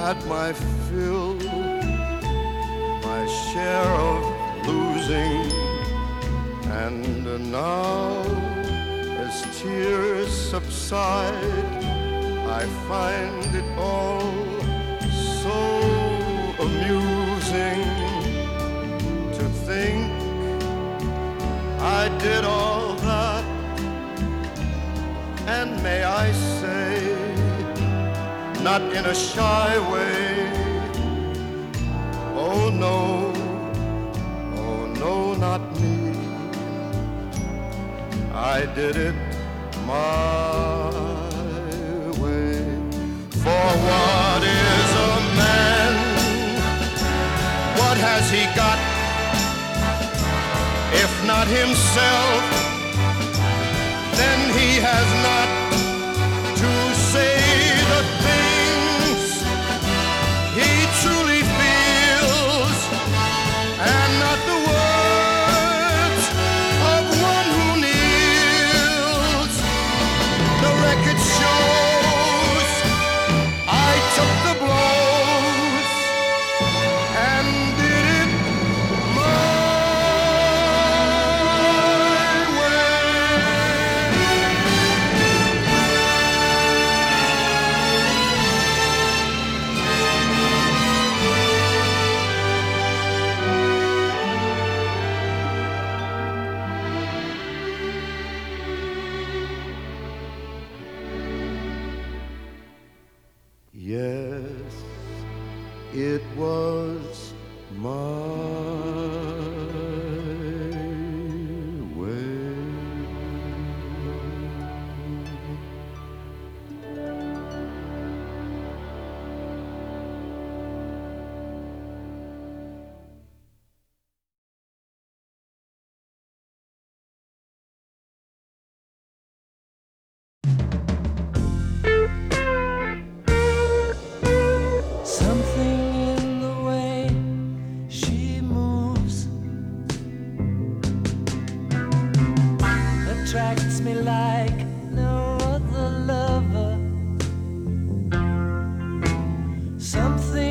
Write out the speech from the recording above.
had my fill, my share of losing, and now as tears subside, I find it all so amusing to think I did all that, and may I say, not in a shy way, oh no, not me. I did it my way. For what is a man? What has he got? If not himself, then he has not to say the things he truly feels, and not the words of one who kneels. The record shows I took the blows and did it my Yes, it was my way. Attracts me like no other lover. Something